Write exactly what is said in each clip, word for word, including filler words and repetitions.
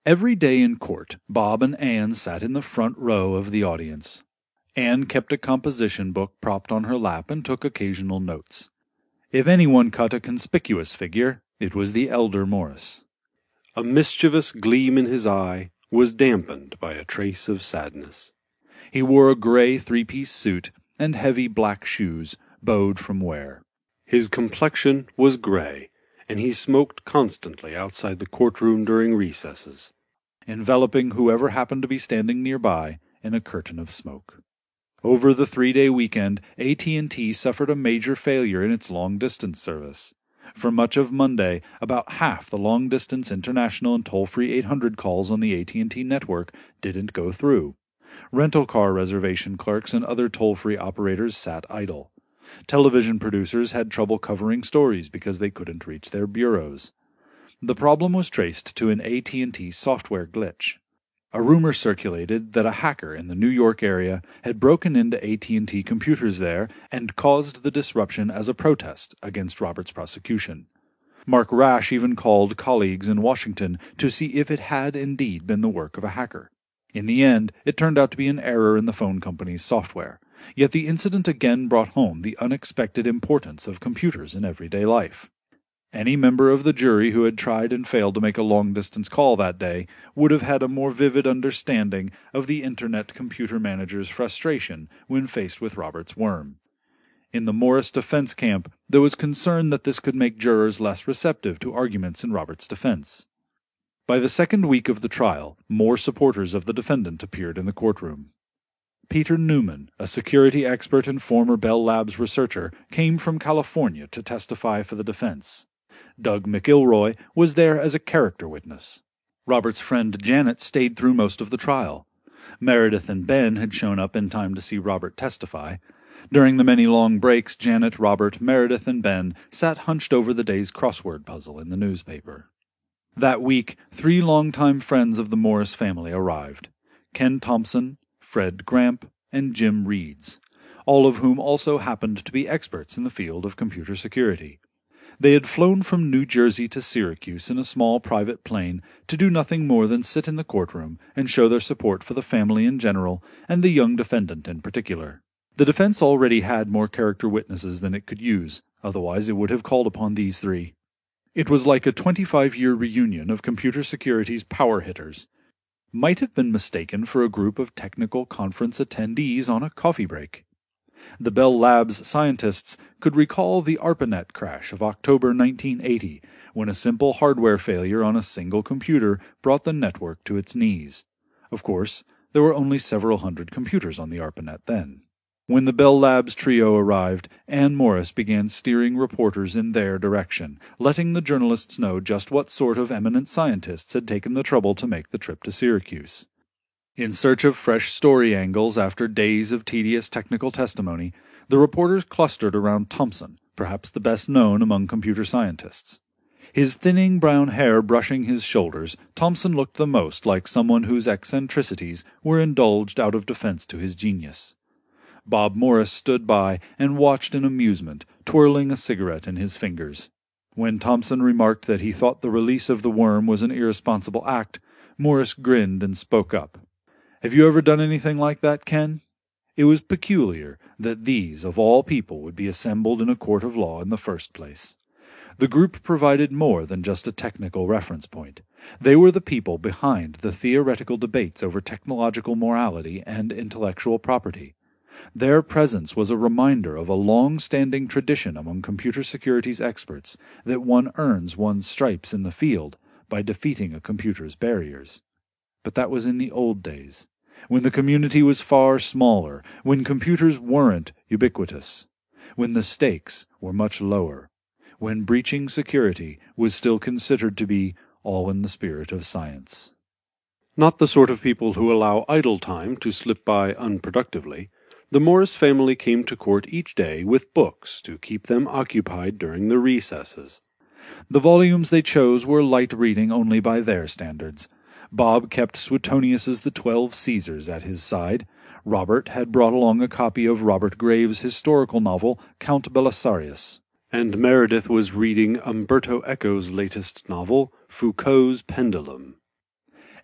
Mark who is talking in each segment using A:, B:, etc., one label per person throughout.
A: Every day in court, Bob and Anne sat in the front row of the audience. Anne kept a composition book propped on her lap and took occasional notes. If anyone cut a conspicuous figure, it was the elder Morris.
B: A mischievous gleam in his eye was dampened by a trace of sadness.
A: He wore a gray three-piece suit and heavy black shoes, bowed from wear.
B: His complexion was gray, and he smoked constantly outside the courtroom during recesses,
A: enveloping whoever happened to be standing nearby in a curtain of smoke. Over the three-day weekend, A T and T suffered a major failure in its long-distance service. For much of Monday, about half the long-distance international and toll-free eight hundred calls on the A T and T network didn't go through. Rental car reservation clerks and other toll-free operators sat idle. Television producers had trouble covering stories because they couldn't reach their bureaus. The problem was traced to an A T and T software glitch. A rumor circulated that a hacker in the New York area had broken into A T and T computers there and caused the disruption as a protest against Robert's prosecution. Mark Rash even called colleagues in Washington to see if it had indeed been the work of a hacker. In the end, it turned out to be an error in the phone company's software. Yet the incident again brought home the unexpected importance of computers in everyday life. Any member of the jury who had tried and failed to make a long-distance call that day would have had a more vivid understanding of the Internet computer manager's frustration when faced with Robert's worm. In the Morris defense camp, there was concern that this could make jurors less receptive to arguments in Robert's defense. By the second week of the trial, more supporters of the defendant appeared in the courtroom. Peter Newman, a security expert and former Bell Labs researcher, came from California to testify for the defense. Doug McIlroy was there as a character witness. Robert's friend Janet stayed through most of the trial. Meredith and Ben had shown up in time to see Robert testify. During the many long breaks, Janet, Robert, Meredith, and Ben sat hunched over the day's crossword puzzle in the newspaper. That week, three longtime friends of the Morris family arrived: Ken Thompson, Fred Gramp, and Jim Reeds, all of whom also happened to be experts in the field of computer security. They had flown from New Jersey to Syracuse in a small private plane to do nothing more than sit in the courtroom and show their support for the family in general and the young defendant in particular. The defense already had more character witnesses than it could use, otherwise it would have called upon these three. It was like a twenty-five-year reunion of computer security's power hitters. Might have been mistaken for a group of technical conference attendees on a coffee break. The Bell Labs scientists could recall the ARPANET crash of October nineteen eighty, when a simple hardware failure on a single computer brought the network to its knees. Of course, there were only several hundred computers on the ARPANET then. When the Bell Labs trio arrived, Anne Morris began steering reporters in their direction, letting the journalists know just what sort of eminent scientists had taken the trouble to make the trip to Syracuse. In search of fresh story angles after days of tedious technical testimony, the reporters clustered around Thompson, perhaps the best known among computer scientists. His thinning brown hair brushing his shoulders, Thompson looked the most like someone whose eccentricities were indulged out of defense to his genius. Bob Morris stood by and watched in amusement, twirling a cigarette in his fingers. When Thompson remarked that he thought the release of the worm was an irresponsible act, Morris grinned and spoke up. "Have you ever done anything like that, Ken?" It was peculiar that these, of all people, would be assembled in a court of law in the first place. The group provided more than just a technical reference point. They were the people behind the theoretical debates over technological morality and intellectual property. Their presence was a reminder of a long-standing tradition among computer security's experts that one earns one's stripes in the field by defeating a computer's barriers. But that was in the old days, when the community was far smaller, when computers weren't ubiquitous, when the stakes were much lower, when breaching security was still considered to be all in the spirit of science.
B: Not the sort of people who allow idle time to slip by unproductively, the Morris family came to court each day with books to keep them occupied during the recesses.
A: The volumes they chose were light reading only by their standards. Bob kept Suetonius's The Twelve Caesars at his side. Robert had brought along a copy of Robert Graves' historical novel, Count Belisarius.
B: And Meredith was reading Umberto Eco's latest novel, Foucault's Pendulum.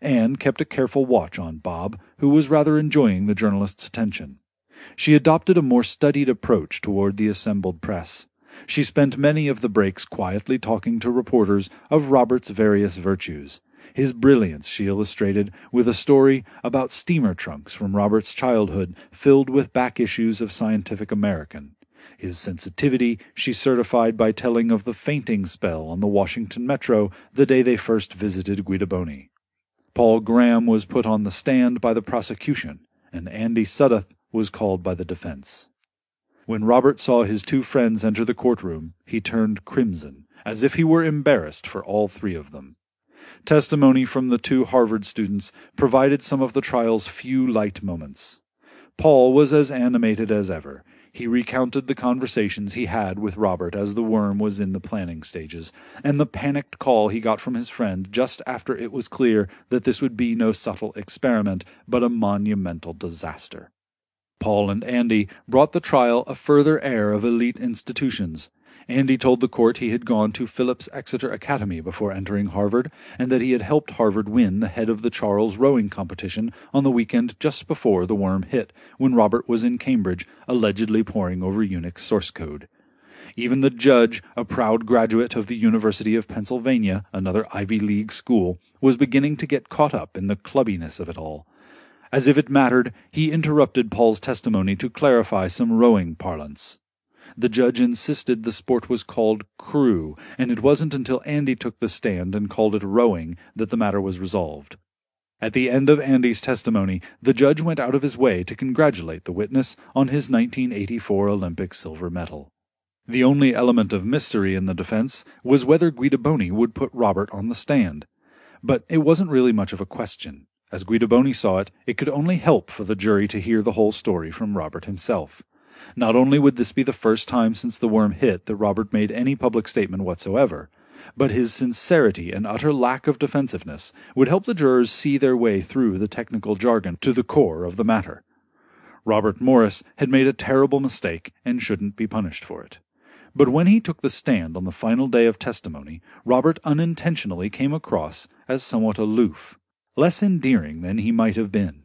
A: Anne kept a careful watch on Bob, who was rather enjoying the journalist's attention. She adopted a more studied approach toward the assembled press. She spent many of the breaks quietly talking to reporters of Robert's various virtues. His brilliance she illustrated with a story about steamer trunks from Robert's childhood filled with back issues of Scientific American. His sensitivity she certified by telling of the fainting spell on the Washington Metro the day they first visited Guidoboni. Paul Graham was put on the stand by the prosecution, and Andy Sudduth was called by the defense. When Robert saw his two friends enter the courtroom, he turned crimson, as if he were embarrassed for all three of them. Testimony from the two Harvard students provided some of the trial's few light moments. Paul was as animated as ever. He recounted the conversations he had with Robert as the worm was in the planning stages, and the panicked call he got from his friend just after it was clear that this would be no subtle experiment, but a monumental disaster. Paul and Andy brought the trial a further air of elite institutions. Andy told the court he had gone to Phillips Exeter Academy before entering Harvard, and that he had helped Harvard win the head of the Charles rowing competition on the weekend just before the worm hit, when Robert was in Cambridge, allegedly poring over Unix source code. Even the judge, a proud graduate of the University of Pennsylvania, another Ivy League school, was beginning to get caught up in the clubbiness of it all. As if it mattered, he interrupted Paul's testimony to clarify some rowing parlance. The judge insisted the sport was called crew, and it wasn't until Andy took the stand and called it rowing that the matter was resolved. At the end of Andy's testimony, the judge went out of his way to congratulate the witness on his nineteen eighty-four Olympic silver medal. The only element of mystery in the defense was whether Guidoboni would put Robert on the stand. But it wasn't really much of a question. As Guidoboni saw it, it could only help for the jury to hear the whole story from Robert himself. Not only would this be the first time since the worm hit that Robert made any public statement whatsoever, but his sincerity and utter lack of defensiveness would help the jurors see their way through the technical jargon to the core of the matter. Robert Morris had made a terrible mistake and shouldn't be punished for it. But when he took the stand on the final day of testimony, Robert unintentionally came across as somewhat aloof, less endearing than he might have been.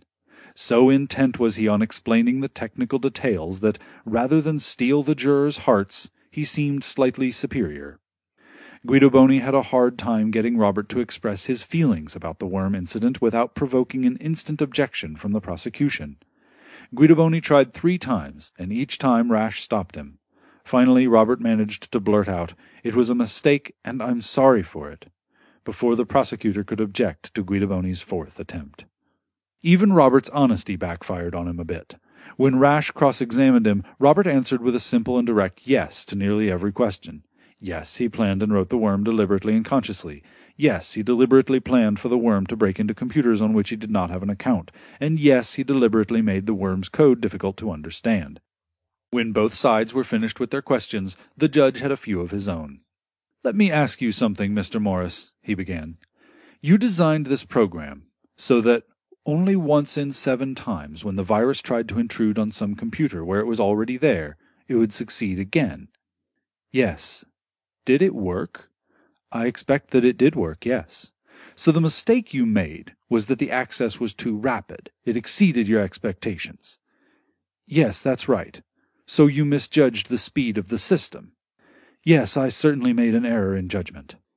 A: So intent was he on explaining the technical details that, rather than steal the jurors' hearts, he seemed slightly superior. Guidoboni had a hard time getting Robert to express his feelings about the worm incident without provoking an instant objection from the prosecution. Guidoboni tried three times, and each time Rash stopped him. Finally, Robert managed to blurt out, "It was a mistake, and I'm sorry for it," before the prosecutor could object to Guidoboni's fourth attempt. Even Robert's honesty backfired on him a bit. When Rash cross-examined him, Robert answered with a simple and direct yes to nearly every question. Yes, he planned and wrote the worm deliberately and consciously. Yes, he deliberately planned for the worm to break into computers on which he did not have an account. And yes, he deliberately made the worm's code difficult to understand. When both sides were finished with their questions, the judge had a few of his own. "Let me ask you something, Mister Morris," he began. "You designed this program so that only once in seven times when the virus tried to intrude on some computer where it was already there, it would succeed again." "Yes." "Did it work?" "I expect that it did work, yes." "So the mistake you made was that the access was too rapid. It exceeded your expectations." "Yes, that's right." "So you misjudged the speed of the system." "Yes, I certainly made an error in judgment."